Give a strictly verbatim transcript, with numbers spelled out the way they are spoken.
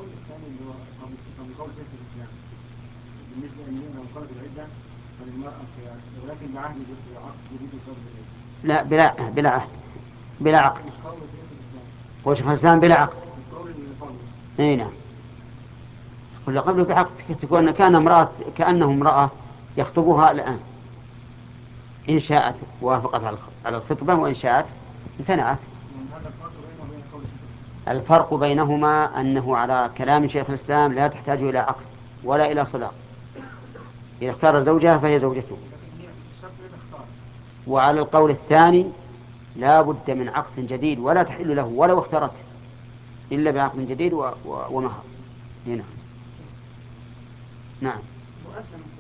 القول الثاني اللي هو قبل قبل قول شيخ الاسلام بالنسبه ان لو خرج العده فللمراه خيار ولكن بعهد عقد جديد وصار جديد. لا، بلا بلا عهد، بلا عقد. مش قول شيخ الاسلام. وشيخ الإسلام بلا عقد. القول اللي قبله. اي نعم. كل قبله بعقد تكون كان امرأة كأنه امرأة يخطبها الآن، إن شاءت وافقت على الخطبة وإن شاءت امتنعت. يعني هذا الفرق بينه وبين قول شيخ الاسلام. الفرق بينهما أنه على كلام شيخ الإسلام لا تحتاج إلى عقد ولا إلى صداق، إذا اختار زوجها فهي زوجته. لكن هي الشرط إذا اختار. وعلى القول الثاني لا بد من عقد جديد ولا تحل له ولو اختارت إلا بعقد جديد و... و... ومهر. هنا. نعم. وأسلم